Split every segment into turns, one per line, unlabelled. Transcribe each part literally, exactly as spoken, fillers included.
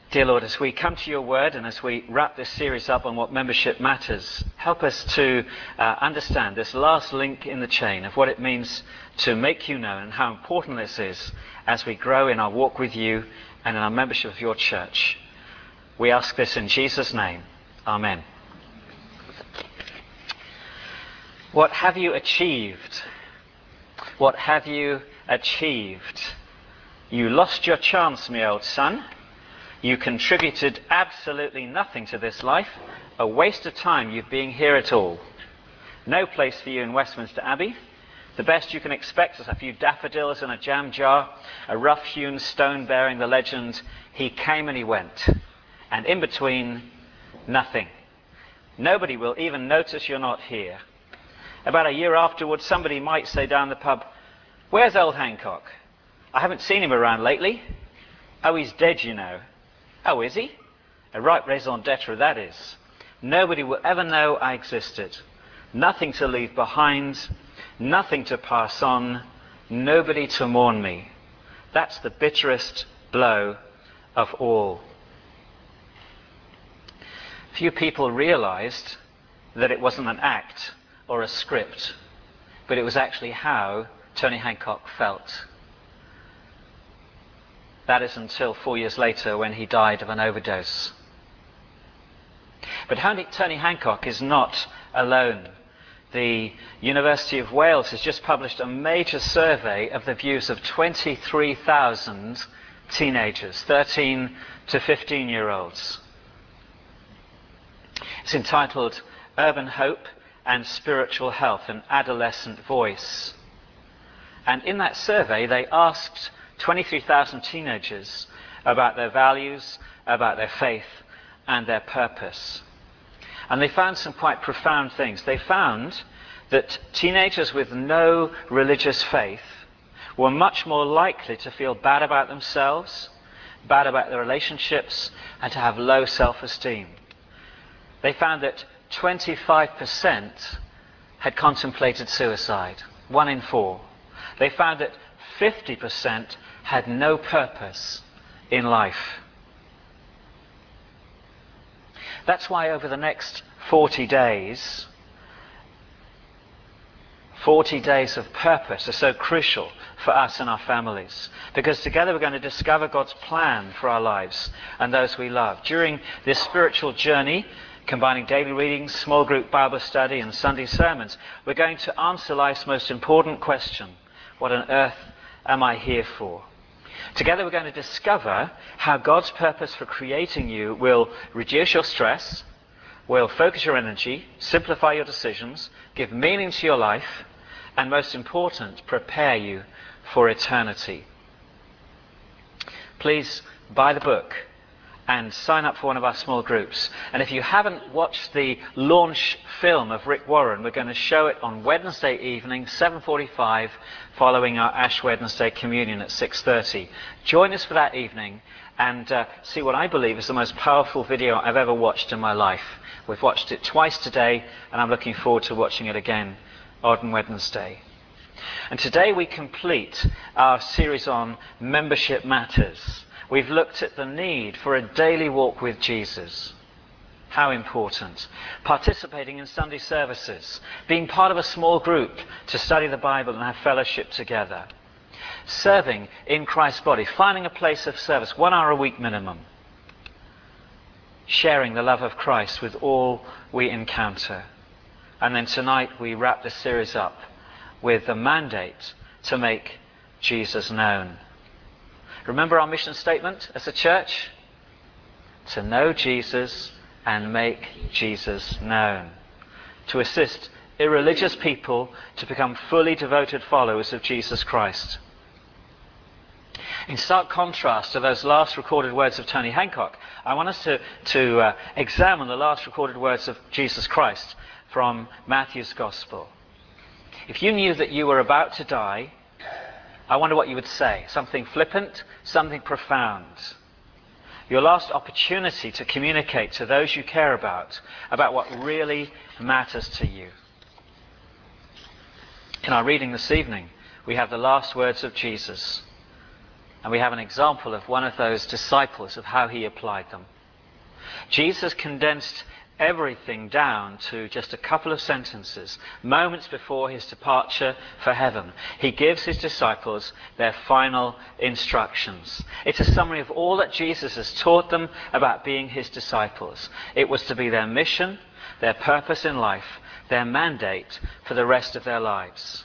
Dear Lord, as we come to your word and as we wrap this series up on what membership matters, help us to uh, understand this last link in the chain of what it means to make you known and how important this is as we grow in our walk with you and in our membership of your church. We ask this in Jesus' name. Amen. What have you achieved? What have you achieved? You lost your chance, my old son. You contributed absolutely nothing to this life. A waste of time you being here at all. No place for you in Westminster Abbey. The best you can expect is a few daffodils in a jam jar, a rough-hewn stone bearing the legend, "He came and he went." And in between, nothing. Nobody will even notice you're not here. About a year afterwards, somebody might say down the pub, "Where's old Hancock? I haven't seen him around lately." "Oh, he's dead, you know." "Oh, is he?" A right raison d'etre that is. Nobody will ever know I existed. Nothing to leave behind, nothing to pass on, nobody to mourn me. That's the bitterest blow of all. Few people realized that it wasn't an act or a script, but it was actually how Tony Hancock felt. That is until four years later when he died of an overdose. But Tony Hancock is not alone. The University of Wales has just published a major survey of the views of twenty-three thousand teenagers, thirteen to fifteen year olds. It's entitled Urban Hope and Spiritual Health, an Adolescent Voice. And in that survey they asked twenty-three thousand teenagers about their values, about their faith, and their purpose. And they found some quite profound things. They found that teenagers with no religious faith were much more likely to feel bad about themselves, bad about their relationships, and to have low self-esteem. They found that twenty-five percent had contemplated suicide, one in four. They found that fifty percent had no purpose in life. That's why over the next forty days, forty days of purpose are so crucial for us and our families. Because together we're going to discover God's plan for our lives and those we love. During this spiritual journey, combining daily readings, small group Bible study and Sunday sermons, we're going to answer life's most important question: what on earth am I here for? Together we're going to discover how God's purpose for creating you will reduce your stress, will focus your energy, simplify your decisions, give meaning to your life, and most important, prepare you for eternity. Please buy the book and sign up for one of our small groups. And if you haven't watched the launch film of Rick Warren, we're going to show it on Wednesday evening, seven forty-five, following our Ash Wednesday communion at six thirty. Join us for that evening and uh, see what I believe is the most powerful video I've ever watched in my life. We've watched it twice today, and I'm looking forward to watching it again on Wednesday. And today we complete our series on Membership Matters. We've looked at the need for a daily walk with Jesus. How important. Participating in Sunday services. Being part of a small group to study the Bible and have fellowship together. Serving in Christ's body. Finding a place of service, one hour a week minimum. Sharing the love of Christ with all we encounter. And then tonight we wrap this series up with the mandate to make Jesus known. Remember our mission statement as a church? To know Jesus and make Jesus known. To assist irreligious people to become fully devoted followers of Jesus Christ. In stark contrast to those last recorded words of Tony Hancock, I want us to, to uh, examine the last recorded words of Jesus Christ from Matthew's Gospel. If you knew that you were about to die, I wonder what you would say. Something flippant, something profound. Your last opportunity to communicate to those you care about, about what really matters to you. In our reading this evening, we have the last words of Jesus. And we have an example of one of those disciples, of how he applied them. Jesus condensed everything down to just a couple of sentences, moments before his departure for heaven. He gives his disciples their final instructions. It's a summary of all that Jesus has taught them about being his disciples. It was to be their mission, their purpose in life, their mandate for the rest of their lives.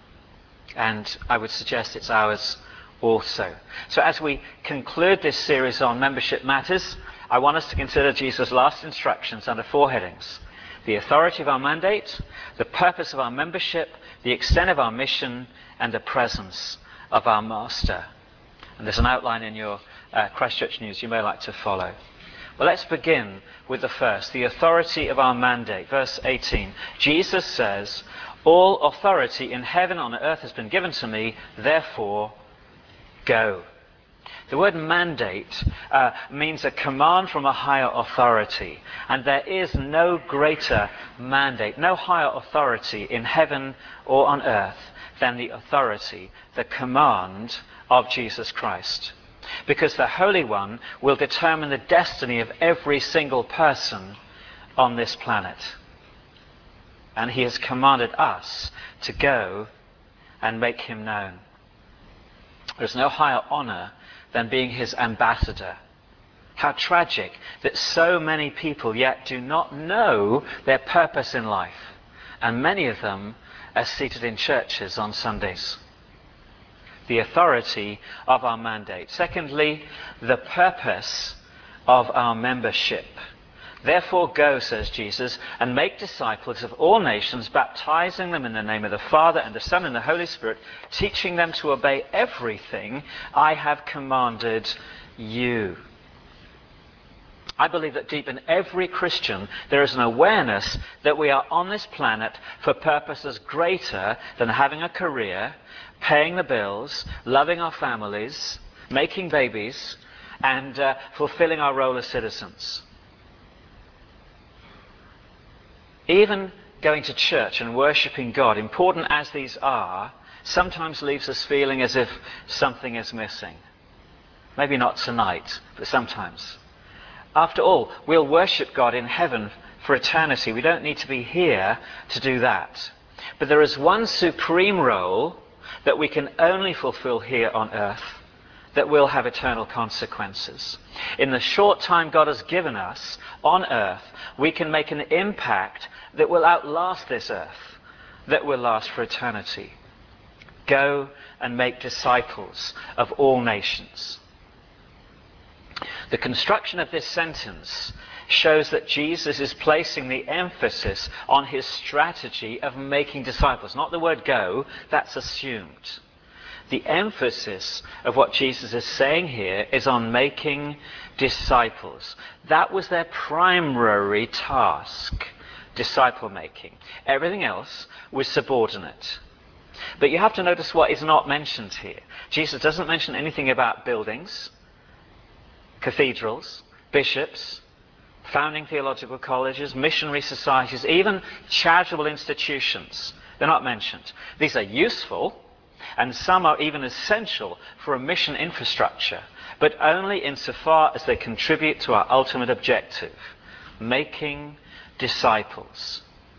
And I would suggest it's ours also. So as we conclude this series on membership matters, I want us to consider Jesus' last instructions under four headings: the authority of our mandate, the purpose of our membership, the extent of our mission, and the presence of our Master. And there's an outline in your uh, Christchurch News you may like to follow. Well, let's begin with the first, the authority of our mandate. Verse eighteen, Jesus says, "All authority in heaven and on earth has been given to me, therefore go." The word mandate uh, means a command from a higher authority. And there is no greater mandate, no higher authority in heaven or on earth than the authority, the command of Jesus Christ. Because the Holy One will determine the destiny of every single person on this planet. And he has commanded us to go and make him known. There's no higher honor than being his ambassador. How tragic that so many people yet do not know their purpose in life, and many of them are seated in churches on Sundays. The authority of our mandate. Secondly, the purpose of our membership. "Therefore go," says Jesus, "and make disciples of all nations, baptizing them in the name of the Father and the Son and the Holy Spirit, teaching them to obey everything I have commanded you." I believe that deep in every Christian there is an awareness that we are on this planet for purposes greater than having a career, paying the bills, loving our families, making babies, and uh, fulfilling our role as citizens. Even going to church and worshipping God, important as these are, sometimes leaves us feeling as if something is missing. Maybe not tonight, but sometimes. After all, we'll worship God in heaven for eternity. We don't need to be here to do that. But there is one supreme role that we can only fulfill here on earth that will have eternal consequences. In the short time God has given us on earth, we can make an impact that will outlast this earth, that will last for eternity. Go and make disciples of all nations. The construction of this sentence shows that Jesus is placing the emphasis on his strategy of making disciples. Not the word go, that's assumed. The emphasis of what Jesus is saying here is on making disciples. That was their primary task, disciple making. Everything else was subordinate. But you have to notice what is not mentioned here. Jesus doesn't mention anything about buildings, cathedrals, bishops, founding theological colleges, missionary societies, even charitable institutions. They're not mentioned. These are useful, and some are even essential for a mission infrastructure, but only insofar as they contribute to our ultimate objective, making disciples.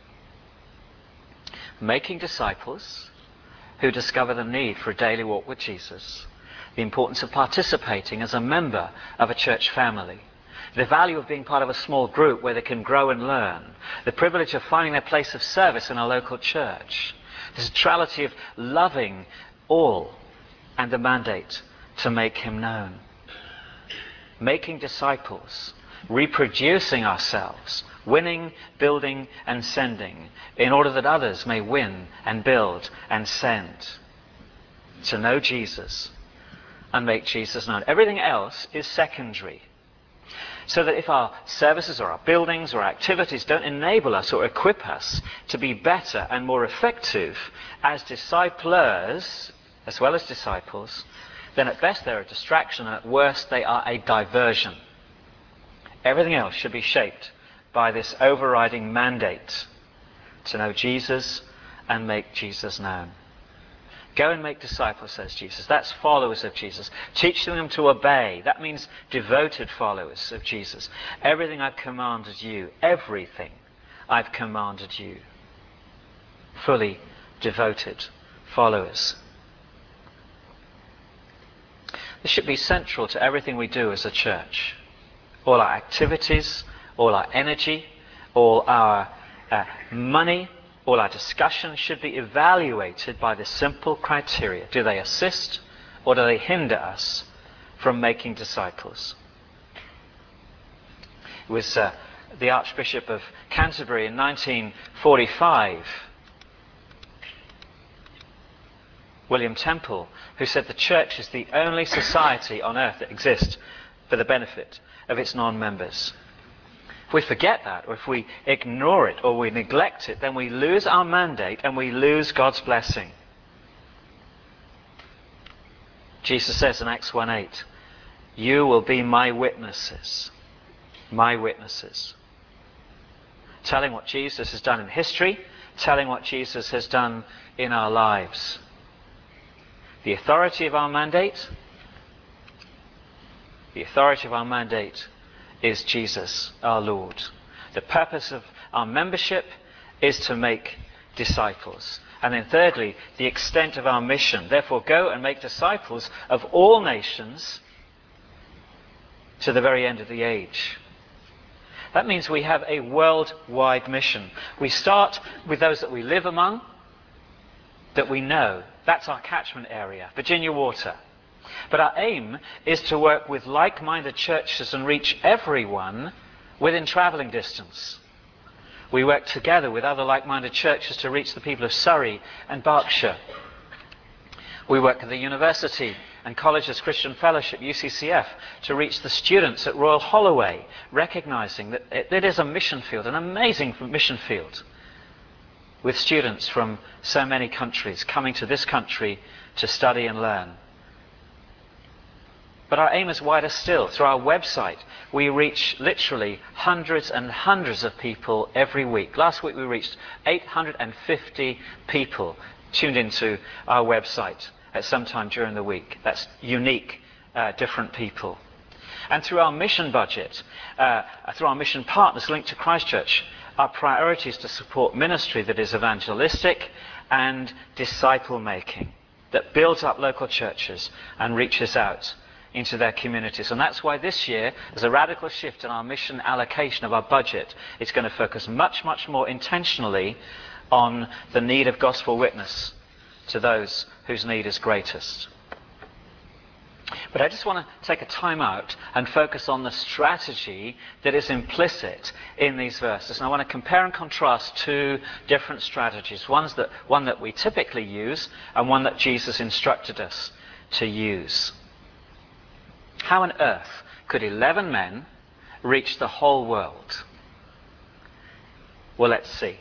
Making disciples who discover the need for a daily walk with Jesus, the importance of participating as a member of a church family, the value of being part of a small group where they can grow and learn, the privilege of finding their place of service in a local church, the centrality of loving all, and the mandate to make him known. Making disciples, reproducing ourselves, winning, building, and sending, in order that others may win and build and send. To know Jesus and make Jesus known. Everything else is secondary. So that if our services or our buildings or our activities don't enable us or equip us to be better and more effective as disciplers, as well as disciples, then at best they're a distraction, and at worst they are a diversion. Everything else should be shaped by this overriding mandate to know Jesus and make Jesus known. Go and make disciples, says Jesus. That's followers of Jesus. Teaching them to obey. That means devoted followers of Jesus. Everything I've commanded you, everything I've commanded you. Fully devoted followers. This should be central to everything we do as a church. All our activities, all our energy, all our uh, money, all our discussions should be evaluated by the simple criteria. Do they assist or do they hinder us from making disciples? It was uh, the Archbishop of Canterbury in nineteen forty-five, William Temple, who said the church is the only society on earth that exists for the benefit of its non-members. If we forget that, or if we ignore it, or we neglect it, then we lose our mandate and we lose God's blessing. Jesus says in Acts one eight, you will be my witnesses. My witnesses. Telling what Jesus has done in history, telling what Jesus has done in our lives. The authority of our mandate, the authority of our mandate is Jesus, our Lord. The purpose of our membership is to make disciples. And then thirdly, the extent of our mission. Therefore, go and make disciples of all nations to the very end of the age. That means we have a worldwide mission. We start with those that we live among, that we know. That's our catchment area, Virginia Water. But our aim is to work with like-minded churches and reach everyone within travelling distance. We work together with other like-minded churches to reach the people of Surrey and Berkshire. We work at the university and colleges Christian Fellowship, U C C F, to reach the students at Royal Holloway, recognising that it is a mission field, an amazing mission field, with students from so many countries coming to this country to study and learn. But our aim is wider still. Through our website, we reach literally hundreds and hundreds of people every week. Last week we reached eight hundred fifty people tuned into our website at some time during the week. That's unique, uh, different people. And through our mission budget, uh, through our mission partners linked to Christchurch, our priority is to support ministry that is evangelistic and disciple-making, that builds up local churches and reaches out into their communities. And that's why this year, there's a radical shift in our mission allocation of our budget. It's going to focus much, much more intentionally on the need of gospel witness to those whose need is greatest. But I just want to take a time out and focus on the strategy that is implicit in these verses. And I want to compare and contrast two different strategies. One's that, one that we typically use and one that Jesus instructed us to use. How on earth could eleven men reach the whole world? Well, let's see.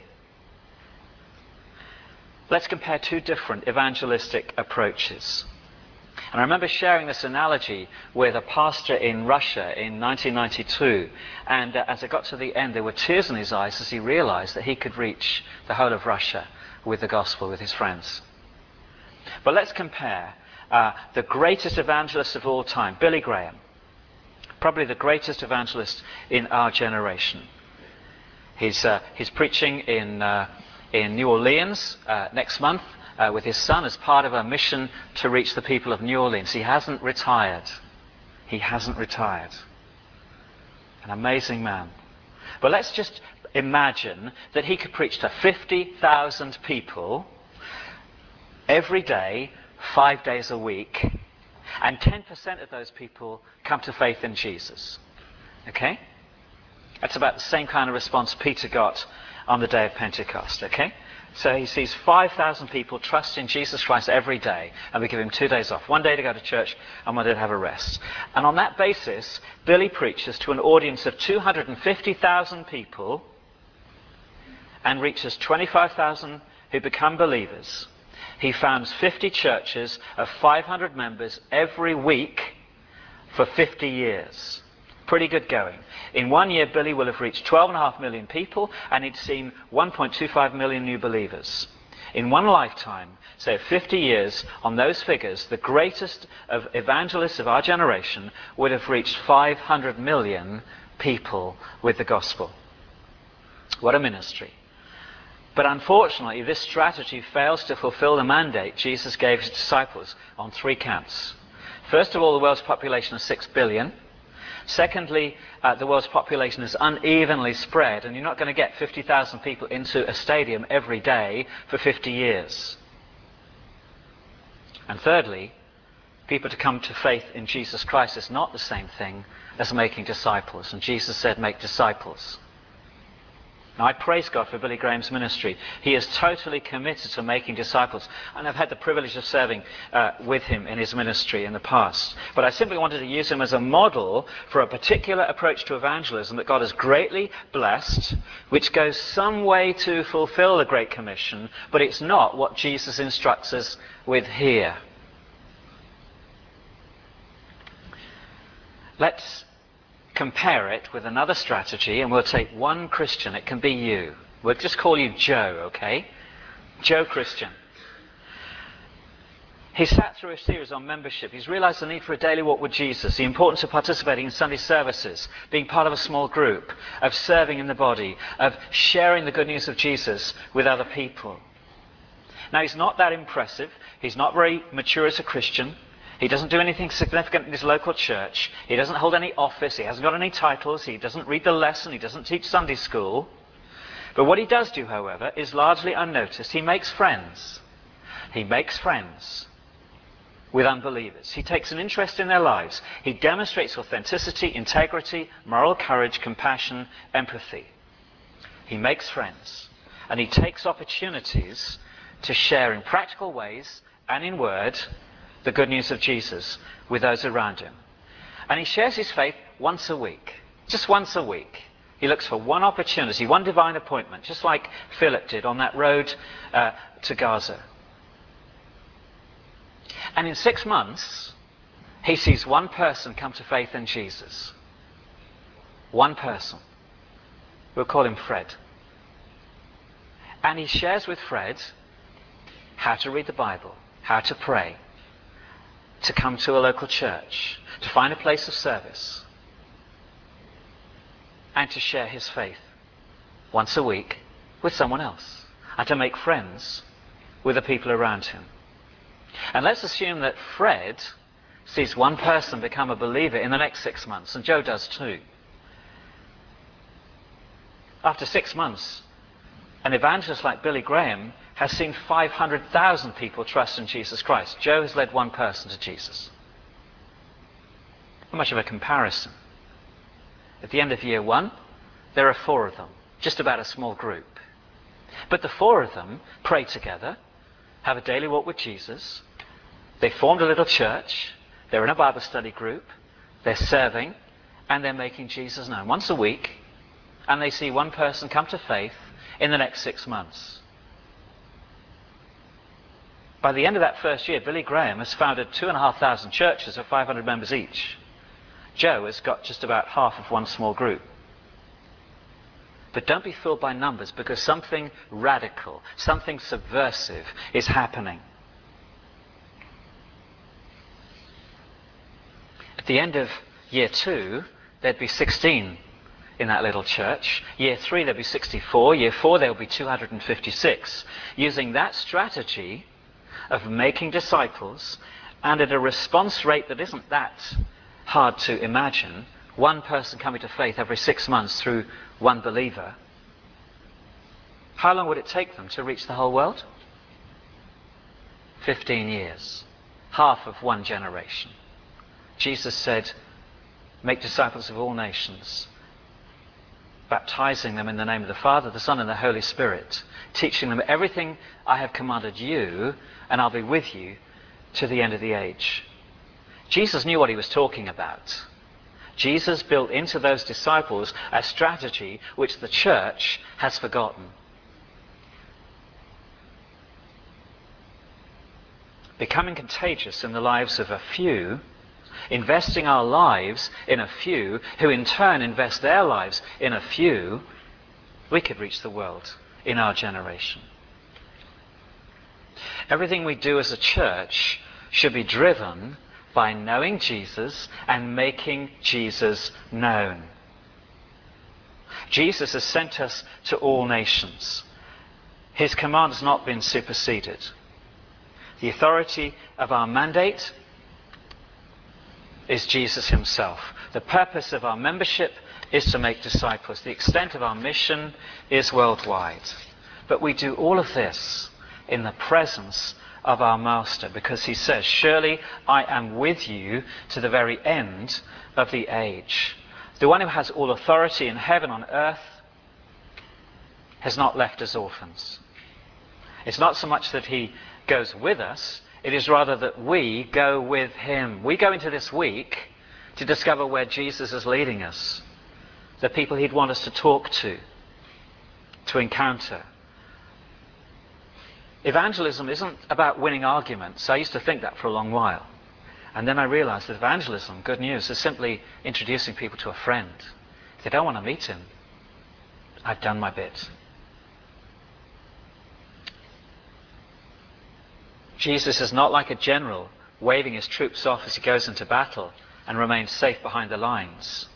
Let's compare two different evangelistic approaches. And I remember sharing this analogy with a pastor in Russia in nineteen ninety-two. And uh, as I got to the end, there were tears in his eyes as he realized that he could reach the whole of Russia with the gospel, with his friends. But let's compare uh, the greatest evangelist of all time, Billy Graham. Probably the greatest evangelist in our generation. He's, uh, he's preaching in, uh, in New Orleans uh, next month. Uh, with his son as part of a mission to reach the people of New Orleans. He hasn't retired. He hasn't retired. An amazing man. But let's just imagine that he could preach to fifty thousand people every day, five days a week, and ten percent of those people come to faith in Jesus. Okay? That's about the same kind of response Peter got on the day of Pentecost. Okay? So he sees five thousand people trust in Jesus Christ every day, and we give him two days off. One day to go to church, and one day to have a rest. And on that basis, Billy preaches to an audience of two hundred fifty thousand people, and reaches twenty-five thousand who become believers. He founds fifty churches of five hundred members every week for fifty years. Pretty good going. In one year, Billy will have reached twelve point five million people, and he'd seen one point two five million new believers. In one lifetime, say fifty years, on those figures, the greatest of evangelists of our generation would have reached five hundred million people with the gospel. What a ministry. But unfortunately, this strategy fails to fulfill the mandate Jesus gave his disciples on three counts. First of all, the world's population is six billion. Secondly, uh, the world's population is unevenly spread, and you're not going to get fifty thousand people into a stadium every day for fifty years. And thirdly, people to come to faith in Jesus Christ is not the same thing as making disciples. And Jesus said, make disciples. Now, I praise God for Billy Graham's ministry. He is totally committed to making disciples, and I've had the privilege of serving uh, with him in his ministry in the past. But I simply wanted to use him as a model for a particular approach to evangelism that God has greatly blessed, which goes some way to fulfill the Great Commission, but it's not what Jesus instructs us with here. Let's compare it with another strategy, and we'll take one Christian. It can be you. We'll just call you Joe, okay? Joe Christian. He sat through a series on membership. He's realized the need for a daily walk with Jesus, the importance of participating in Sunday services, being part of a small group, of serving in the body, of sharing the good news of Jesus with other people. Now, he's not that impressive. He's not very mature as a Christian. He doesn't do anything significant in his local church. He doesn't hold any office. He hasn't got any titles. He doesn't read the lesson. He doesn't teach Sunday school. But what he does do, however, is largely unnoticed. He makes friends. He makes friends with unbelievers. He takes an interest in their lives. He demonstrates authenticity, integrity, moral courage, compassion, empathy. He makes friends. And he takes opportunities to share in practical ways and in word the good news of Jesus with those around him. And he shares his faith once a week. Just once a week. He looks for one opportunity, one divine appointment, just like Philip did on that road uh, to Gaza. And in six months, he sees one person come to faith in Jesus. One person. We'll call him Fred. And he shares with Fred how to read the Bible, how to pray, to come to a local church, to find a place of service, and to share his faith once a week with someone else, and to make friends with the people around him. And let's assume that Fred sees one person become a believer in the next six months, and Joe does too. After six months, an evangelist like Billy Graham has seen five hundred thousand people trust in Jesus Christ. Joe has led one person to Jesus. Not much of a comparison. At the end of year one, there are four of them, just about a small group. But the four of them pray together, have a daily walk with Jesus. They formed a little church. They're in a Bible study group. They're serving, and they're making Jesus known once a week. And they see one person come to faith in the next six months. By the end of that first year, Billy Graham has founded two and a half thousand churches of five hundred members each. Joe has got just about half of one small group. But don't be fooled by numbers, because something radical, something subversive is happening. At the end of year two, there'd be sixteen in that little church. Year three, there'd be sixty-four. Year four, there'll be two hundred fifty-six. Using that strategy of making disciples, and at a response rate that isn't that hard to imagine, one person coming to faith every six months through one believer, how long would it take them to reach the whole world? Fifteen years. Half of one generation. Jesus said, make disciples of all nations, baptizing them in the name of the Father, the Son, and the Holy Spirit, teaching them everything I have commanded you, and I'll be with you to the end of the age. Jesus knew what he was talking about. Jesus built into those disciples a strategy which the church has forgotten. Becoming contagious in the lives of a few, investing our lives in a few, who in turn invest their lives in a few, we could reach the world in our generation. Everything we do as a church should be driven by knowing Jesus and making Jesus known. Jesus has sent us to all nations. His command has not been superseded. The authority of our mandate is Jesus himself. The purpose of our membership is to make disciples. The extent of our mission is worldwide. But we do all of this in the presence of our Master, because he says, surely I am with you to the very end of the age. The one who has all authority in heaven and on earth has not left us orphans. It's not so much that he goes with us, it is rather that we go with him. We go into this week to discover where Jesus is leading us, the people he'd want us to talk to, to encounter. Evangelism isn't about winning arguments. I used to think that for a long while. And then I realized that evangelism, good news, is simply introducing people to a friend. If they don't want to meet him, I've done my bit. Jesus is not like a general waving his troops off as he goes into battle and remains safe behind the lines.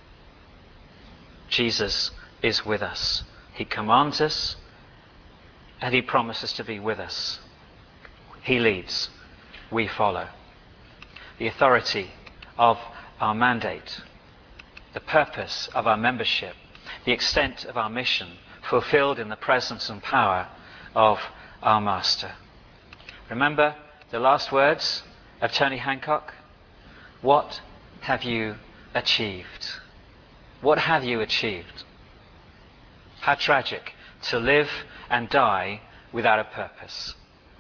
Jesus is with us. He commands us, and he promises to be with us. He leads, we follow. The authority of our mandate, the purpose of our membership, the extent of our mission, fulfilled in the presence and power of our Master. Remember the last words of Tony Hancock? What have you achieved? What have you achieved? How tragic to live and die without a purpose.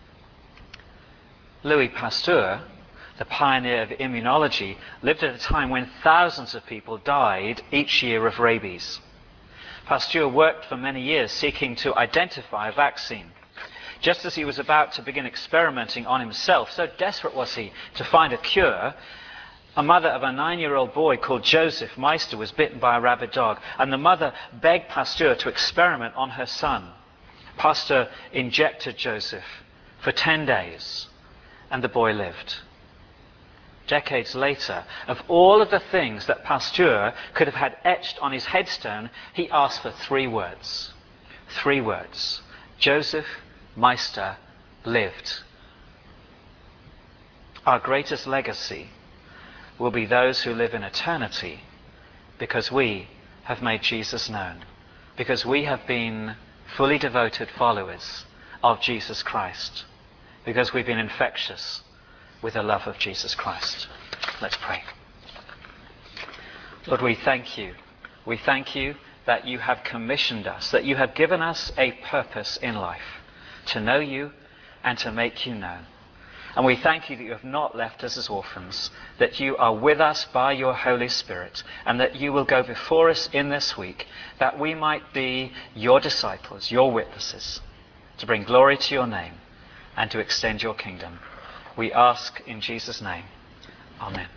Louis Pasteur, the pioneer of immunology, lived at a time when thousands of people died each year of rabies. Pasteur worked for many years seeking to identify a vaccine. Just as he was about to begin experimenting on himself, so desperate was he to find a cure, a mother of a nine-year-old boy called Joseph Meister was bitten by a rabid dog, and the mother begged Pasteur to experiment on her son. Pasteur injected Joseph for ten days, and the boy lived. Decades later, of all of the things that Pasteur could have had etched on his headstone, he asked for three words. Three words. Joseph Meister lived. Our greatest legacy will be those who live in eternity, because we have made Jesus known, because we have been fully devoted followers of Jesus Christ, because we've been infectious with the love of Jesus Christ. Let's pray. Lord, we thank you. We thank you that you have commissioned us, that you have given us a purpose in life, to know you and to make you known. And we thank you that you have not left us as orphans, that you are with us by your Holy Spirit, and that you will go before us in this week, that we might be your disciples, your witnesses, to bring glory to your name and to extend your kingdom. We ask in Jesus' name. Amen.